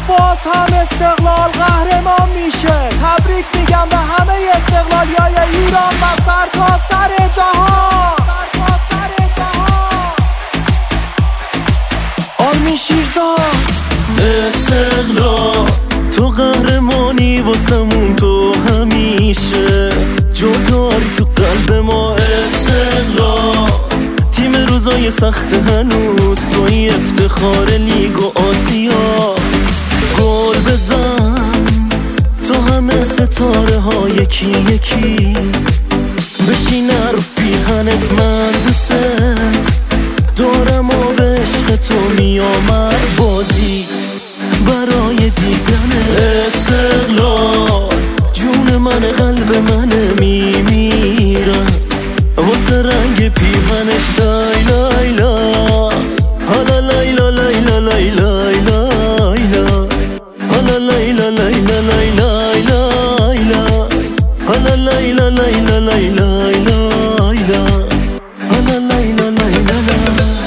باز هم استقلال قهرمان میشه. تبریک میگم به همه استقلالیای ایران و سرتاسر جهان. آرمین شیرزاد. استقلال تو قهرمانی واسمون، تو همیشه جو داری تو قلب ما. استقلال تیم روزای سخت هنوز، توی افتخار لیگ و آسیا. گل بزن تو همه ستاره ها یکی یکی، بشین رو پیرهنت من دوست دارم و به عشق تو میام بازی برای دیدن. استقلال جون من قلب من میمیرم واسه رنگ پیرهنش. لای لای لا حالا لیلا لیلا لیلا لیلا حالا لیلا لیلا لیلا لیلا حالا لیلا لیلا لیلا لیلا حالا لیلا لیلا.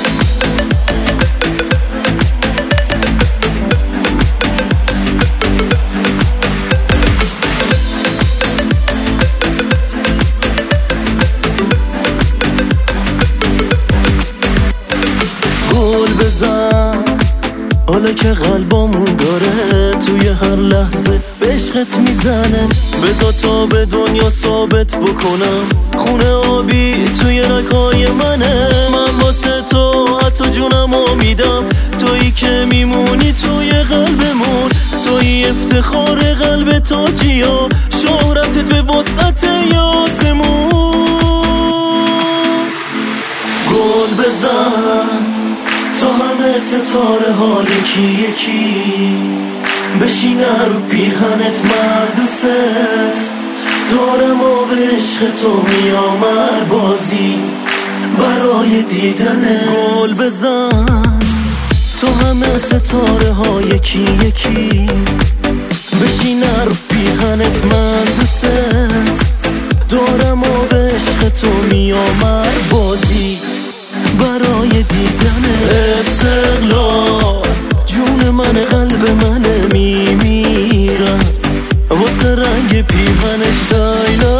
گل بزن حالا که قلبامون داره توی هر لحظه به عشقت میزنه. بذار تا به دنیا ثابت بکنم خونه آبی توی رگهای منه. من واسه تو حتی جونمو میدم، تویی که میمونی توی قلبمون، تویی افتخار قلب تاجیا، شهرتت به وسط آسمون. گل بزن تو همه ستاره ها یکی یکی، بشین رو پیرهنت من دوست دارم و به عشق تو میام بازی برای دیدن. گل بزن تو همه ستاره ها یکی یکی، بشین رو پیرهنت من دوست دارم و به عشق تو میام بازی برای دیدن. استقلال جون من قلب من میمیرم واسه رنگ پیرهنش.